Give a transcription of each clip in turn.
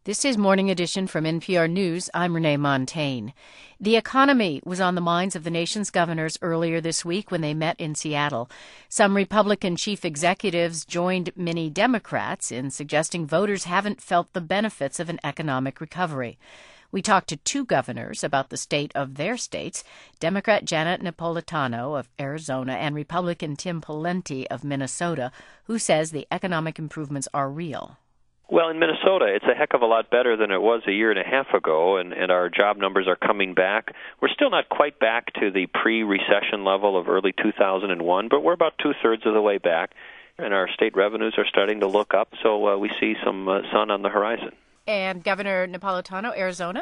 This is Morning Edition from NPR News. I'm Renee Montaigne. The economy was on the minds of the nation's governors earlier this week when they met in Seattle. Some Republican chief executives joined many Democrats in suggesting voters haven't felt the benefits of an economic recovery. We talked to two governors about the state of their states, Democrat Janet Napolitano of Arizona and Republican Tim Pawlenty of Minnesota, who says the economic improvements are real. Well, in Minnesota, it's a heck of a lot better than it was a year and a half ago, and our job numbers are coming back. We're still not quite back to the pre-recession level of early 2001, but we're about two-thirds of the way back, and our state revenues are starting to look up, so we see some sun on the horizon. And Governor Napolitano, Arizona?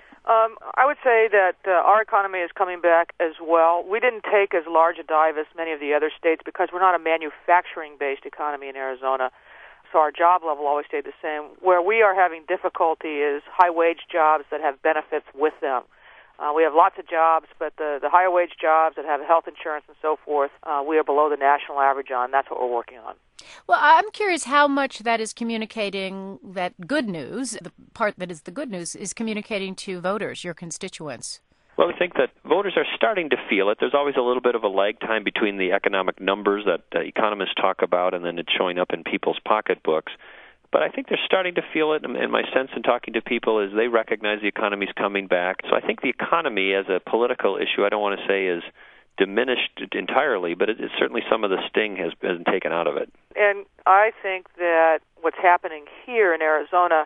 I would say that our economy is coming back as well. We didn't take as large a dive as many of the other states because we're not a manufacturing-based economy in Arizona. So our job level always stayed the same. Where we are having difficulty is high-wage jobs that have benefits with them. We have lots of jobs, but the higher-wage jobs that have health insurance and so forth, we are below the national average on. That's what we're working on. Well, I'm curious how much that is communicating, that good news, the part that is the good news, is communicating to voters, your constituents. Well, we think that voters are starting to feel it. There's always a little bit of a lag time between the economic numbers that economists talk about and then it's showing up in people's pocketbooks. But I think they're starting to feel it, and my sense in talking to people is they recognize the economy's coming back. So I think the economy as a political issue, I don't want to say is diminished entirely, but it's certainly some of the sting has been taken out of it. And I think that what's happening here in Arizona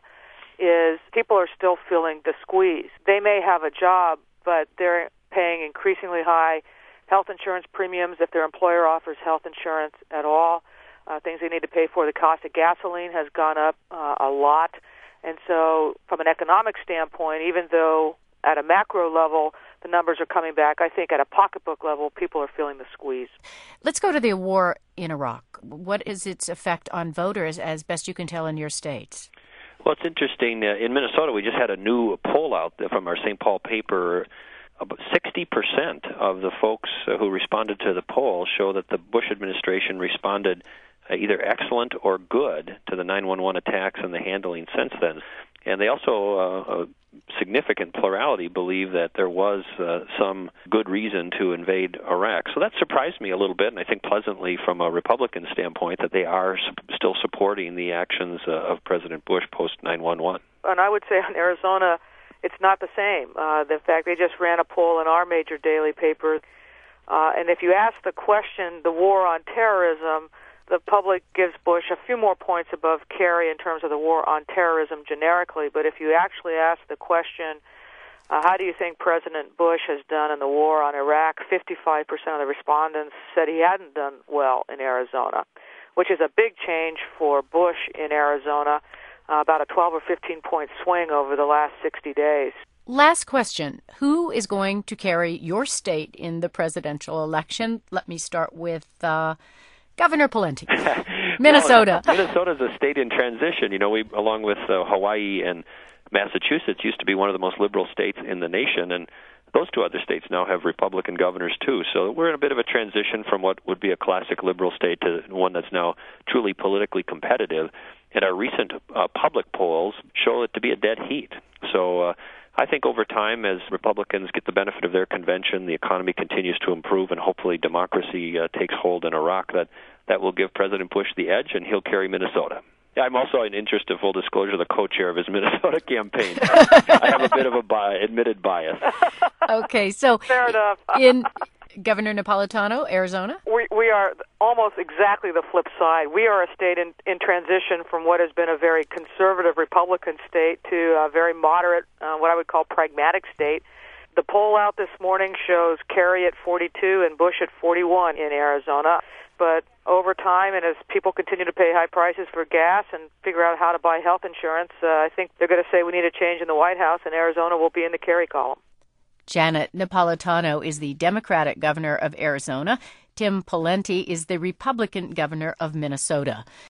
is people are still feeling the squeeze. They may have a job, but they're paying increasingly high health insurance premiums if their employer offers health insurance at all. Things they need to pay for. The cost of gasoline has gone up a lot. And so from an economic standpoint, even though at a macro level the numbers are coming back, I think at a pocketbook level people are feeling the squeeze. Let's go to the war in Iraq. What is its effect on voters, as best you can tell, in your states? Well, it's interesting. In Minnesota, we just had a new poll out from our St. Paul paper. About 60% of the folks who responded to the poll show that the Bush administration responded either excellent or good to the 9/11 attacks and the handling since then. And they also, a significant plurality, believe that there was some good reason to invade Iraq. So that surprised me a little bit, and I think pleasantly from a Republican standpoint, that they are still supporting the actions of President Bush post 9/11. And I would say on Arizona, it's not the same. In fact, they just ran a poll in our major daily paper, and if you ask the question, the war on terrorism, the public gives Bush a few more points above Kerry in terms of the war on terrorism generically. But if you actually ask the question, how do you think President Bush has done in the war on Iraq, 55% of the respondents said he hadn't done well in Arizona, which is a big change for Bush in Arizona, about a 12 or 15-point swing over the last 60 days. Last question. Who is going to carry your state in the presidential election? Let me start with Governor Pawlenty, Minnesota. Well, Minnesota's a state in transition. You know, we, along with Hawaii and Massachusetts, used to be one of the most liberal states in the nation, and those two other states now have Republican governors, too. So we're in a bit of a transition from what would be a classic liberal state to one that's now truly politically competitive. And our recent public polls show it to be a dead heat. So I think over time, as Republicans get the benefit of their convention, the economy continues to improve, and hopefully democracy takes hold in Iraq, that will give President Bush the edge, and he'll carry Minnesota. I'm also, in interest of full disclosure, the co-chair of his Minnesota campaign. I have a bit of a admitted bias. Okay, so fair enough. In Governor Napolitano, Arizona? We are almost exactly the flip side. We are a state in transition from what has been a very conservative Republican state to a very moderate, what I would call pragmatic state. The poll out this morning shows Kerry at 42 and Bush at 41 in Arizona. But over time, and as people continue to pay high prices for gas and figure out how to buy health insurance, I think they're going to say we need a change in the White House, and Arizona will be in the Kerry column. Janet Napolitano is the Democratic governor of Arizona. Tim Pawlenty is the Republican governor of Minnesota.